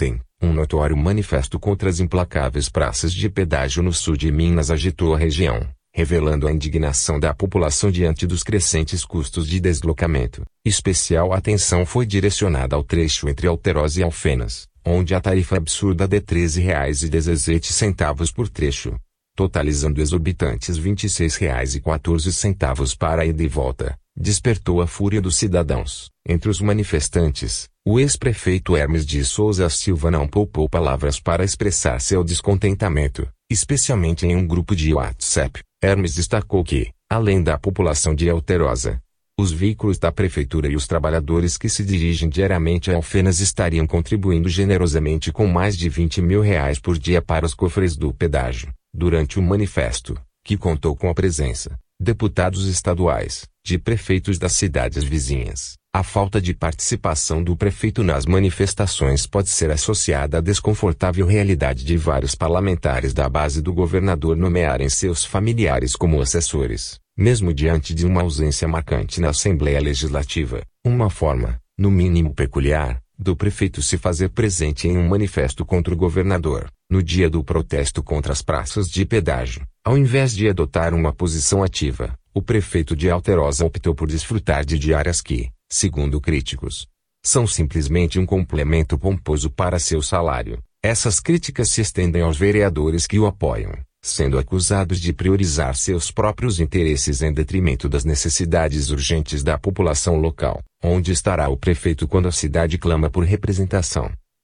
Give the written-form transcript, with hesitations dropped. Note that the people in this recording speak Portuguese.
Ontem, um notório manifesto contra as implacáveis praças de pedágio no sul de Minas agitou a região, revelando a indignação da população diante dos crescentes custos de deslocamento. Especial atenção foi direcionada ao trecho entre Alterosa e Alfenas, onde a tarifa absurda de R$ 13,17 por trecho, totalizando exorbitantes R$ 26,14 para a ida e volta, despertou a fúria dos cidadãos. Entre os manifestantes, o ex-prefeito Hermes de Souza Silva não poupou palavras para expressar seu descontentamento, especialmente em um grupo de WhatsApp. Hermes destacou que, além da população de Alterosa, os veículos da prefeitura e os trabalhadores que se dirigem diariamente a Alfenas estariam contribuindo generosamente com mais de R$ 20 mil por dia para os cofres do pedágio. Durante o manifesto, que contou com a presença, deputados estaduais, de prefeitos das cidades vizinhas, a falta de participação do prefeito nas manifestações pode ser associada à desconfortável realidade de vários parlamentares da base do governador nomearem seus familiares como assessores, mesmo diante de uma ausência marcante na Assembleia Legislativa. Uma forma, no mínimo peculiar, do prefeito se fazer presente em um manifesto contra o governador, no dia do protesto contra as praças de pedágio. Ao invés de adotar uma posição ativa, o prefeito de Alterosa optou por desfrutar de diárias que, segundo críticos, são simplesmente um complemento pomposo para seu salário. Essas críticas se estendem aos vereadores que o apoiam, sendo acusados de priorizar seus próprios interesses em detrimento das necessidades urgentes da população local. Onde estará o prefeito quando a cidade clama por representação?